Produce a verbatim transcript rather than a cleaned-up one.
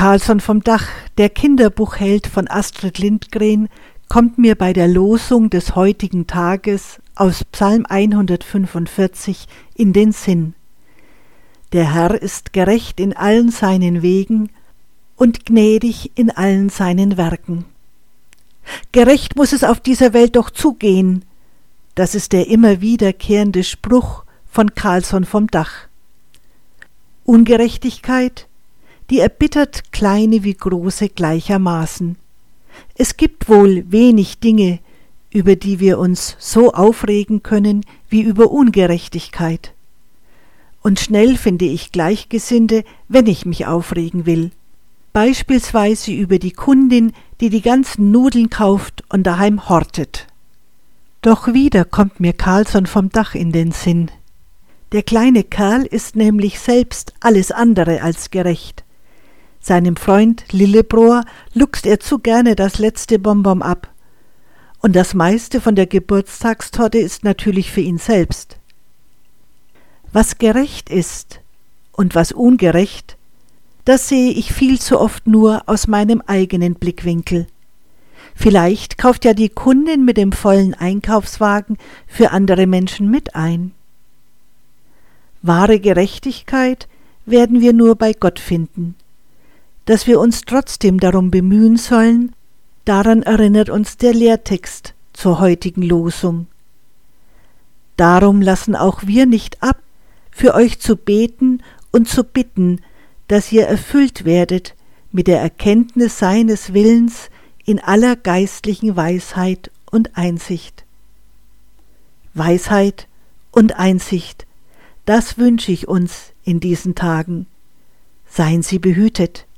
Carlsson vom Dach, der Kinderbuchheld von Astrid Lindgren, kommt mir bei der Losung des heutigen Tages aus Psalm hundertfünfundvierzig in den Sinn. Der Herr ist gerecht in allen seinen Wegen und gnädig in allen seinen Werken. Gerecht muss es auf dieser Welt doch zugehen. Das ist der immer wiederkehrende Spruch von Carlsson vom Dach. Ungerechtigkeit, die erbittert Kleine wie Große gleichermaßen. Es gibt wohl wenig Dinge, über die wir uns so aufregen können wie über Ungerechtigkeit. Und schnell finde ich Gleichgesinnte, wenn ich mich aufregen will. Beispielsweise über die Kundin, die die ganzen Nudeln kauft und daheim hortet. Doch wieder kommt mir Carlsson vom Dach in den Sinn. Der kleine Kerl ist nämlich selbst alles andere als gerecht. Seinem Freund Lillebror luchst er zu gerne das letzte Bonbon ab. Und das meiste von der Geburtstagstorte ist natürlich für ihn selbst. Was gerecht ist und was ungerecht, das sehe ich viel zu oft nur aus meinem eigenen Blickwinkel. Vielleicht kauft ja die Kundin mit dem vollen Einkaufswagen für andere Menschen mit ein. Wahre Gerechtigkeit werden wir nur bei Gott finden. Dass wir uns trotzdem darum bemühen sollen, daran erinnert uns der Lehrtext zur heutigen Losung. Darum lassen auch wir nicht ab, für euch zu beten und zu bitten, dass ihr erfüllt werdet mit der Erkenntnis seines Willens in aller geistlichen Weisheit und Einsicht. Weisheit und Einsicht, das wünsche ich uns in diesen Tagen. Seien Sie behütet.